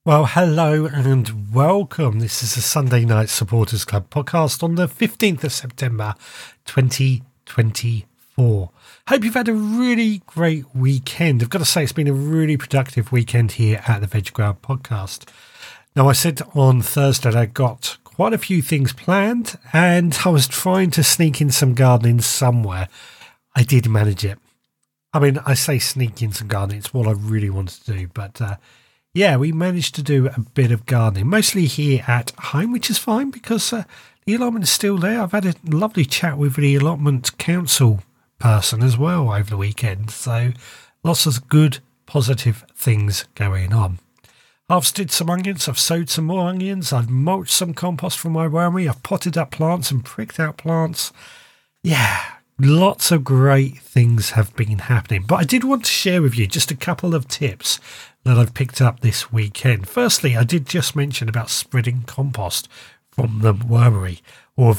Well, hello and welcome. This is the Sunday Night Supporters Club podcast on the 15th of September 2024. Hope you've had a really great weekend. I've got to say it's been a really productive weekend here at the Veg Ground podcast. Now, I said on Thursday that I got quite a few things planned and I was trying to sneak in some gardening somewhere. I did manage it. I mean, I say sneak in some gardening, it's what I really wanted to do, but yeah, we managed to do a bit of gardening, mostly here at home, which is fine because the allotment is still there. I've had a lovely chat with the allotment council person as well over the weekend, so lots of good, positive things going on. I've harvested some onions, I've sowed some more onions, I've mulched some compost from my wormery, I've potted up plants and pricked out plants. Yeah, lots of great things have been happening, but I did want to share with you just a couple of tips that I've picked up this weekend. Firstly, I did just mention about spreading compost from the wormery, or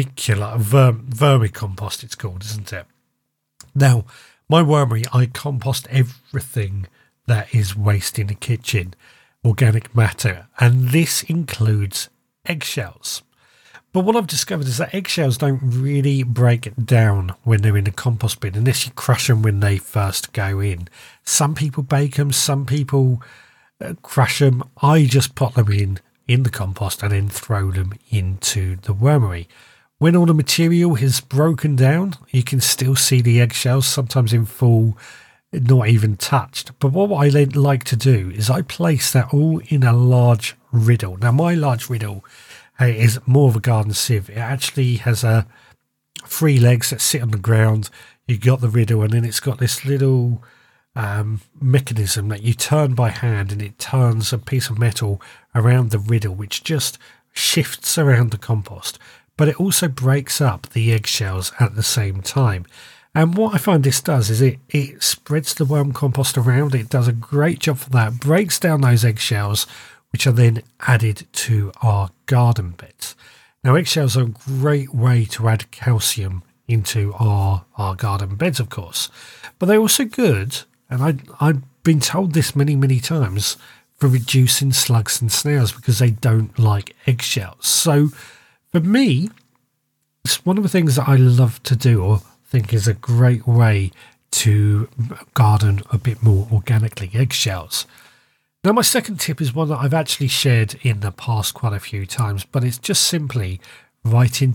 vermicompost it's called, isn't it? Now, my wormery, I compost everything that is waste in the kitchen, organic matter, and this includes eggshells. But what I've discovered is that eggshells don't really break down when they're in the compost bin unless you crush them when they first go in. Some people bake them, some people crush them. I just put them in the compost and then throw them into the wormery. When all the material is broken down, you can still see the eggshells, sometimes in full, not even touched. But what I like to do is I place that all in a large riddle. Now, my large riddle is more of a garden sieve. It actually has three legs that sit on the ground. You got the riddle, and then it's got this little mechanism that you turn by hand, and it turns a piece of metal around the riddle, which just shifts around the compost. But it also breaks up the eggshells at the same time. And what I find this does is it spreads the worm compost around. It does a great job for that. Breaks down those eggshells, which are then added to our garden beds. Now, eggshells are a great way to add calcium into our garden beds, of course, but they're also good, and I've been told this many, many times, for reducing slugs and snails because they don't like eggshells. So for me, it's one of the things that I love to do or think is a great way to garden a bit more organically, eggshells. Now, my second tip is one that I've actually shared in the past quite a few times, but it's just simply writing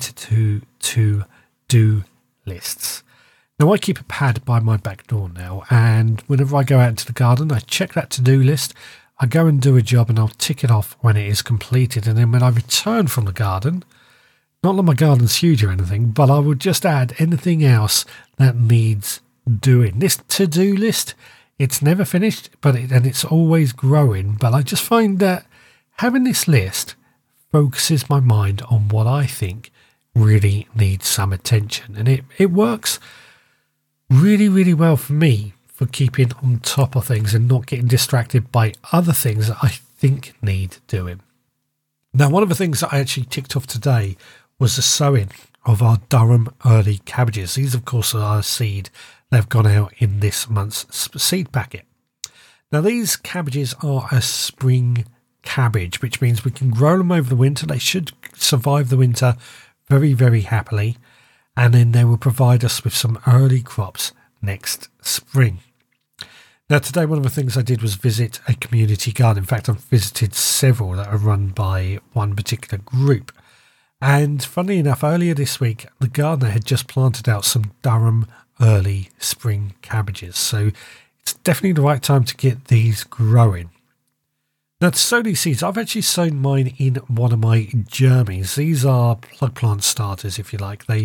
to-do lists. Now, I keep a pad by my back door now, and whenever I go out into the garden, I check that to-do list, I go and do a job, and I'll tick it off when it is completed. And then when I return from the garden, not that my garden's huge or anything, but I would just add anything else that needs doing. This to-do list, it's never finished, and it's always growing. But I just find that having this list focuses my mind on what I think really needs some attention. And it works really, really well for me for keeping on top of things and not getting distracted by other things that I think need doing. Now, one of the things that I actually ticked off today was the sowing of our Durham early cabbages. These, of course, are our seed. They've gone out in this month's seed packet. Now, these cabbages are a spring cabbage, which means we can grow them over the winter. They should survive the winter very, very happily. And then they will provide us with some early crops next spring. Now, today, one of the things I did was visit a community garden. In fact, I've visited several that are run by one particular group. And funnily enough, earlier this week, the gardener had just planted out some Durham early spring cabbages. So it's definitely the right time to get these growing. Now, to sow these seeds, I've actually sown mine in one of my germies. These are plug plant starters, if you like. They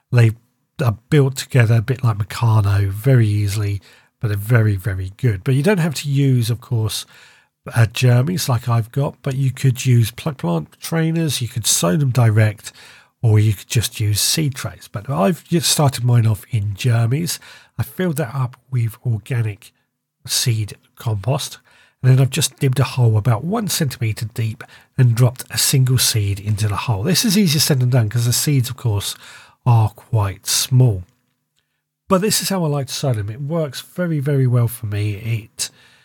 are built together a bit like Meccano very easily, but they're very, very good. But you don't have to use, of course, germies like I've got, but you could use plug plant trainers, you could sow them direct, or you could just use seed trays. But I've just started mine off in germies. I filled that up with organic seed compost, and then I've just dibbed a hole about 1 centimetre deep and dropped a single seed into the hole. This is easier said than done because the seeds, of course, are quite small. But this is how I like to sow them. It works very, very well for me. It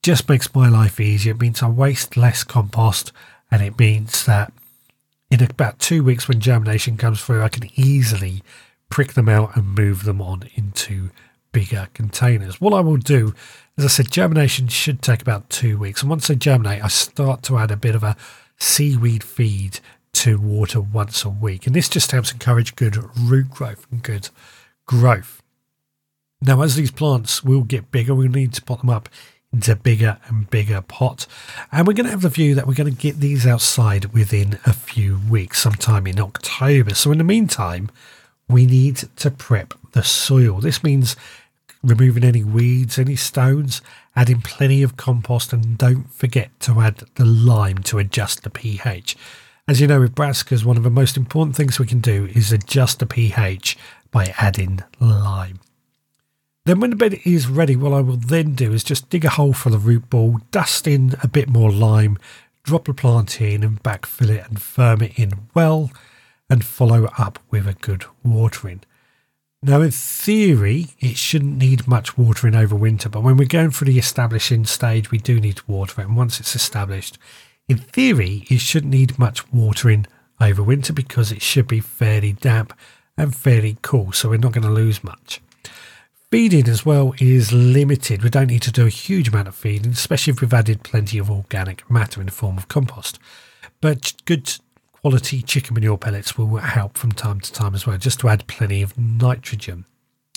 just makes my life easier. It means I waste less compost, and it means that in about 2 weeks when germination comes through, I can easily prick them out and move them on into bigger containers. What I will do, as I said, germination should take about 2 weeks. And once they germinate, I start to add a bit of a seaweed feed to water once a week. And this just helps encourage good root growth and good growth. Now, as these plants will get bigger, we'll need to pot them up into bigger and bigger pot. And we're going to have the view that we're going to get these outside within a few weeks, sometime in October. So in the meantime, we need to prep the soil. This means removing any weeds, any stones, adding plenty of compost, and don't forget to add the lime to adjust the pH. As you know, with brassicas, one of the most important things we can do is adjust the pH by adding lime. Then when the bed is ready, what I will then do is just dig a hole for the root ball, dust in a bit more lime, drop the plant in and backfill it and firm it in well, and follow up with a good watering. Now, in theory, it shouldn't need much watering over winter, but when we're going through the establishing stage, we do need to water it. And once it's established, in theory, it shouldn't need much watering over winter because it should be fairly damp and fairly cool, so we're not going to lose much. Feeding as well is limited. We don't need to do a huge amount of feeding, especially if we've added plenty of organic matter in the form of compost. But good quality chicken manure pellets will help from time to time as well, just to add plenty of nitrogen.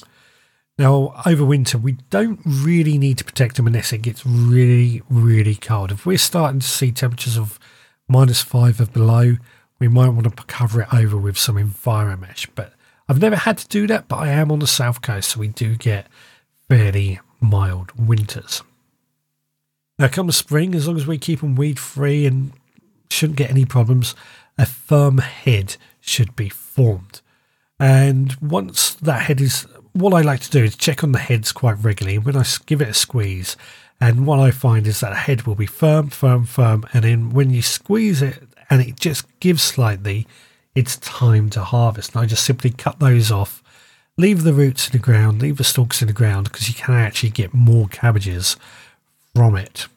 Now, over winter, we don't really need to protect them unless it gets really, really cold. If we're starting to see temperatures of -5 or below, we might want to cover it over with some Enviromesh. But I've never had to do that, but I am on the south coast, so we do get fairly mild winters. Now, come spring, as long as we keep them weed-free and shouldn't get any problems, a firm head should be formed. And once that head is, what I like to do is check on the heads quite regularly. When I give it a squeeze, and what I find is that the head will be firm, and then when you squeeze it and it just gives slightly, it's time to harvest. And I just simply cut those off, leave the roots in the ground, leave the stalks in the ground, because you can actually get more cabbages from it.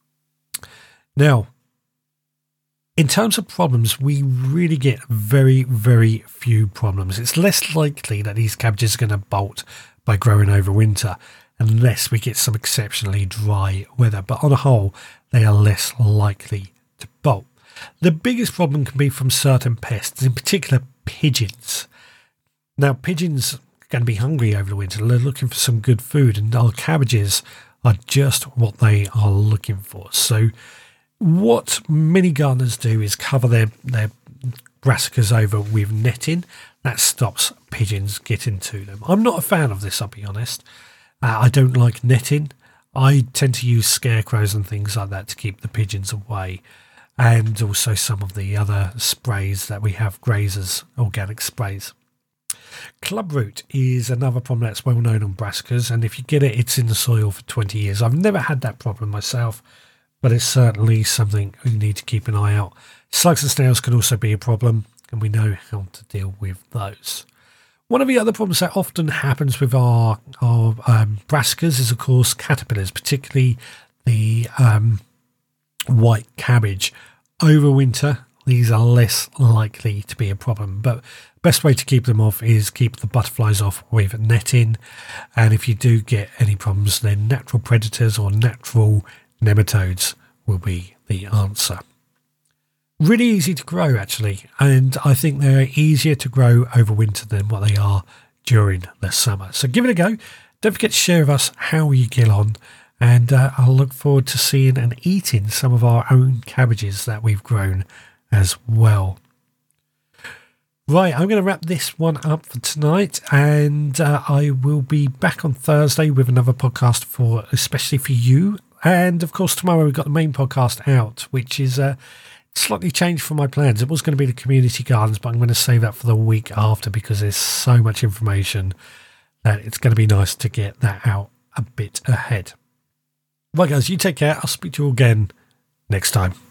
Now, in terms of problems, we really get very, very few problems. It's less likely that these cabbages are going to bolt by growing over winter, unless we get some exceptionally dry weather. But on a whole, they are less likely to bolt. The biggest problem can be from certain pests, in particular pigeons. Now, pigeons are going to be hungry over the winter. They're looking for some good food, and our cabbages are just what they are looking for. So what many gardeners do is cover their brassicas over with netting. That stops pigeons getting to them. I'm not a fan of this, I'll be honest. I don't like netting. I tend to use scarecrows and things like that to keep the pigeons away. And also some of the other sprays that we have, grazers, organic sprays. Clubroot is another problem that's well known on brassicas, and if you get it, it's in the soil for 20 years. I've never had that problem myself, but it's certainly something you need to keep an eye out. Slugs and snails can also be a problem, and we know how to deal with those. One of the other problems that often happens with our brassicas is, of course, caterpillars, particularly the white cabbage. Over winter, these are less likely to be a problem, but best way to keep them off is keep the butterflies off with netting. And if you do get any problems, then natural predators or natural nematodes will be the answer. Really easy to grow, actually, and I think they're easier to grow over winter than what they are during the summer. So give it a go. Don't forget to share with us how you get on, and I'll look forward to seeing and eating some of our own cabbages that we've grown as well. Right, I'm going to wrap this one up for tonight, and I will be back on Thursday with another podcast especially for you. And of course, tomorrow we've got the main podcast out, which is slightly changed from my plans. It was going to be the community gardens, but I'm going to save that for the week after because there's so much information that it's going to be nice to get that out a bit ahead. Right, guys, you take care. I'll speak to you all again next time.